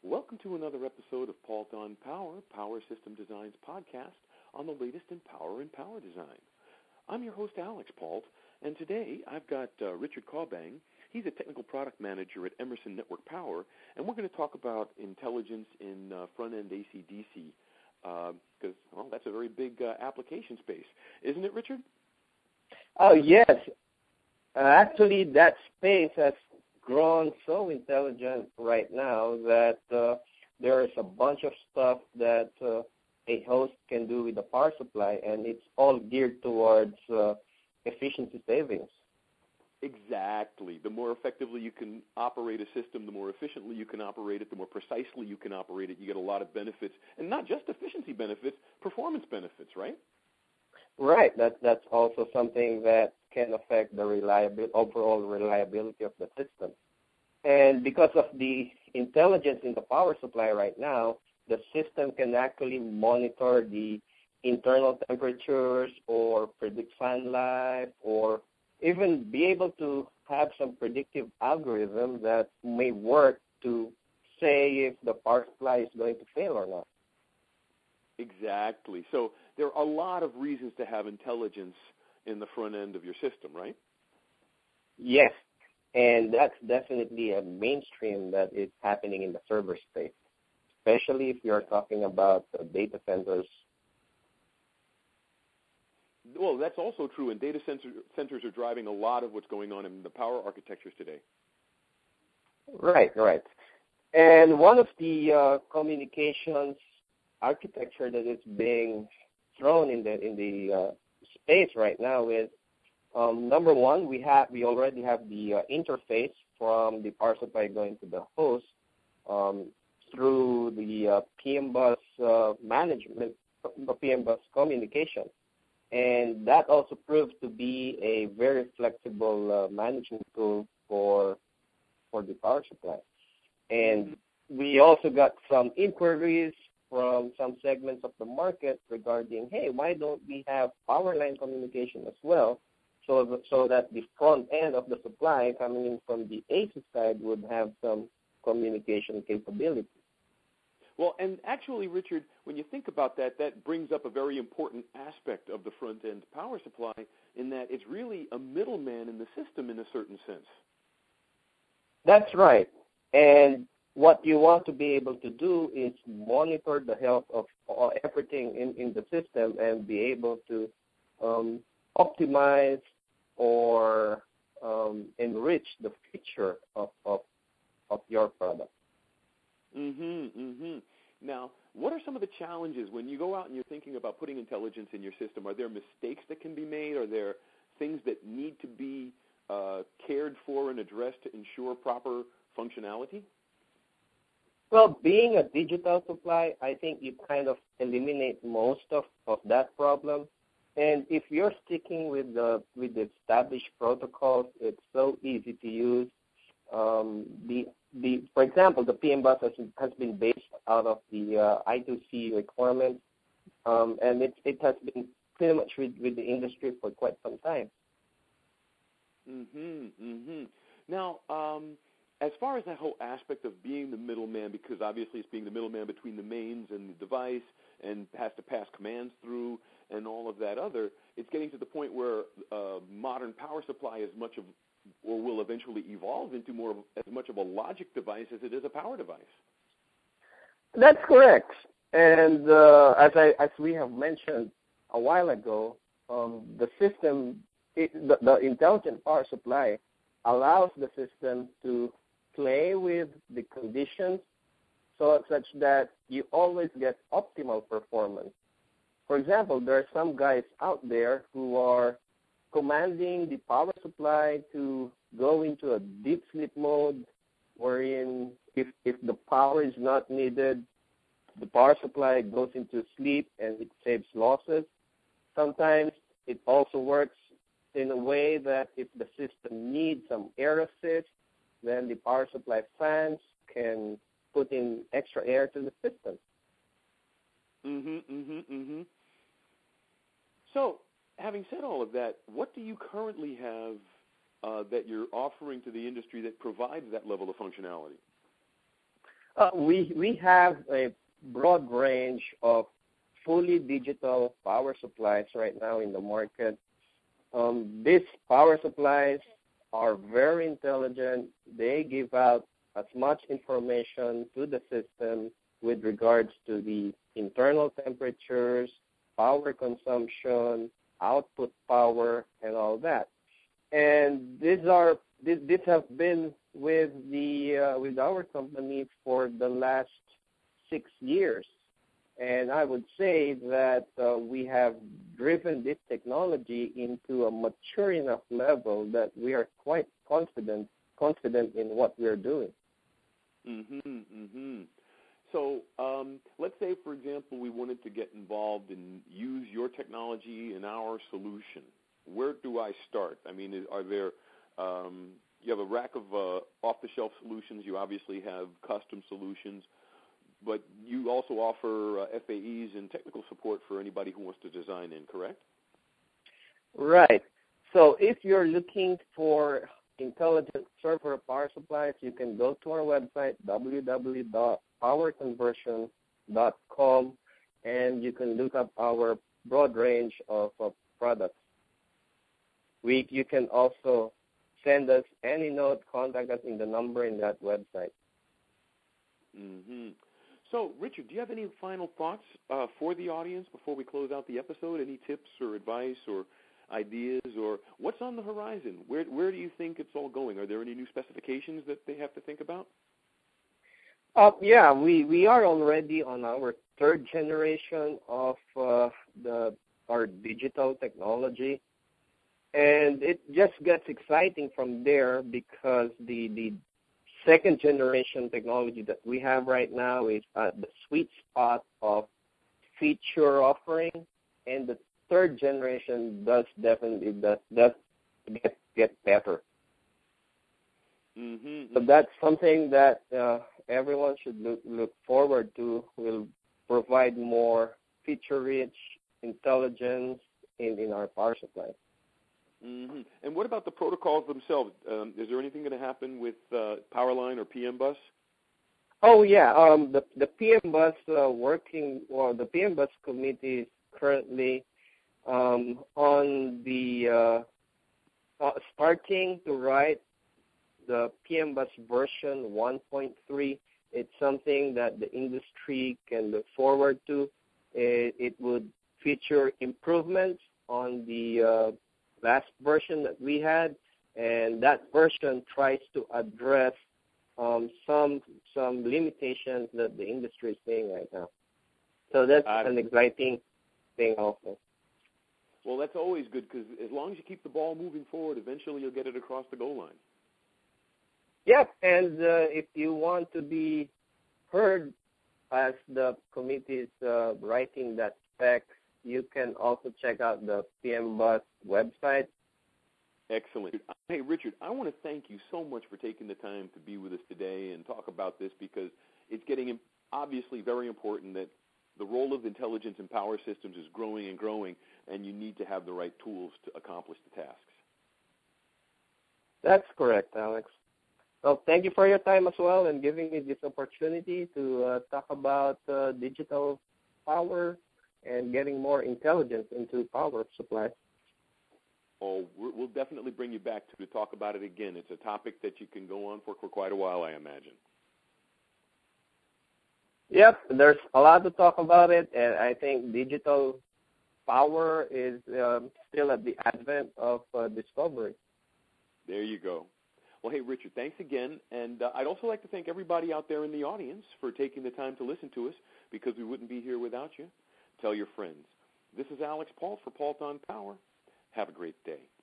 Welcome to another episode of Paul Don Power System Designs podcast on the latest in power and power design. I'm your host, Alex Pault, and today I've got Richard Caubang. He's a technical product manager at Emerson Network Power, and we're going to talk about intelligence in front-end AC/DC because, that's a very big application space. Isn't it, Richard? Oh, yes. Actually, that space has grown so intelligent right now that there is a bunch of stuff that a host can do with the power supply, and it's all geared towards efficiency savings. Exactly. The more effectively you can operate a system, the more efficiently you can operate it, the more precisely you can operate it, you get a lot of benefits, and not just efficiency benefits, performance benefits, right? Right. That's also something that can affect the overall reliability of the system. And because of the intelligence in the power supply right now, the system can actually monitor the internal temperatures or predict fan life or even be able to have some predictive algorithm that may work to say if the power supply is going to fail or not. Exactly. So there are a lot of reasons to have intelligence in the front end of your system, right? Yes, and that's definitely a mainstream that is happening in the server space, especially if you're talking about data centers. Well, that's also true, and data centers are driving a lot of what's going on in the power architectures today. Right. And one of the communications architecture that is being thrown in the space right now is number one, we already have the interface from the power supply going to the host through the PM-bus management, the PM-bus communication, and that also proved to be a very flexible management tool for the power supply. And we also got some inquiries from some segments of the market regarding, hey, why don't we have power line communication as well, so that the front end of the supply coming in from the AC side would have some communication capability. Well, and actually, Richard, when you think about that, that brings up a very important aspect of the front-end power supply in that it's really a middleman in the system in a certain sense. That's right. And what you want to be able to do is monitor the health of everything in the system and be able to optimize or enrich the feature of your product. Now, what are some of the challenges when you go out and you're thinking about putting intelligence in your system? Are there mistakes that can be made? Are there things that need to be cared for and addressed to ensure proper functionality? Well, being a digital supply, I think you kind of eliminate most of that problem. And if you're sticking with the established protocols, it's so easy to use. For example, the PM-bus has been based out of the I2C requirements, and it has been pretty much with the industry for quite some time. Now, as far as that whole aspect of being the middleman, because obviously it's being the middleman between the mains and the device and has to pass commands through and all of that other, it's getting to the point where modern power supply is much of, or will eventually evolve into as much of a logic device as it is a power device. That's correct. And as we have mentioned a while ago, the system, the intelligent power supply allows the system to play with the conditions such that you always get optimal performance. For example, there are some guys out there who are commanding the power supply to go into a deep sleep mode, wherein if the power is not needed, the power supply goes into sleep and it saves losses. Sometimes it also works in a way that if the system needs some air assist, then the power supply fans can put in extra air to the system. So, having said all of that, what do you currently have that you're offering to the industry that provides that level of functionality? We have a broad range of fully digital power supplies right now in the market. These power supplies are very intelligent. They give out as much information to the system with regards to the internal temperatures, power consumption, output power, and all that. And these have been with our company for the last 6 years. And I would say that we have driven this technology into a mature enough level that we are quite confident in what we are doing. So let's say, for example, we wanted to get involved and use your technology in our solution. Where do I start? I mean, are there you have a rack of off-the-shelf solutions. You obviously have custom solutions, but you also offer FAEs and technical support for anybody who wants to design in, correct? Right. So if you're looking for intelligent server power supplies, you can go to our website, www.powerconversion.com, and you can look up our broad range of products. You can also send us any note, contact us in the number in that website. So, Richard, do you have any final thoughts for the audience before we close out the episode? Any tips or advice or ideas, or what's on the horizon? Where do you think it's all going? Are there any new specifications that they have to think about? Yeah, we are already on our third generation of our digital technology, and it just gets exciting from there because the second generation technology that we have right now is at the sweet spot of feature offering, and the third generation does definitely get better. So that's something that everyone should look forward to. Will provide more feature-rich intelligence in our power supply. And what about the protocols themselves? Is there anything going to happen with Powerline or PM-Bus? Oh yeah, the PM-Bus the PM-Bus committee is currently on the starting to write the PM-Bus version 1.3. It's something that the industry can look forward to. It would feature improvements on the last version that we had, and that version tries to address some limitations that the industry is seeing right now. So that's an exciting thing also. Well, that's always good because as long as you keep the ball moving forward, eventually you'll get it across the goal line. Yep, and if you want to be heard as the committee is writing that spec, you can also check out the PM-Bus website. Excellent. Hey, Richard, I want to thank you so much for taking the time to be with us today and talk about this because it's getting obviously very important that the role of intelligence in power systems is growing and growing, and you need to have the right tools to accomplish the tasks. That's correct, Alex. Well, thank you for your time as well and giving me this opportunity to talk about digital power and getting more intelligence into power supply. Oh, we'll definitely bring you back to talk about it again. It's a topic that you can go on for quite a while, I imagine. Yep, there's a lot to talk about it, and I think digital power is still at the advent of discovery. There you go. Well, hey, Richard, thanks again. And I'd also like to thank everybody out there in the audience for taking the time to listen to us because we wouldn't be here without you. Tell your friends. This is Alex Pault for Pault on Power. Have a great day.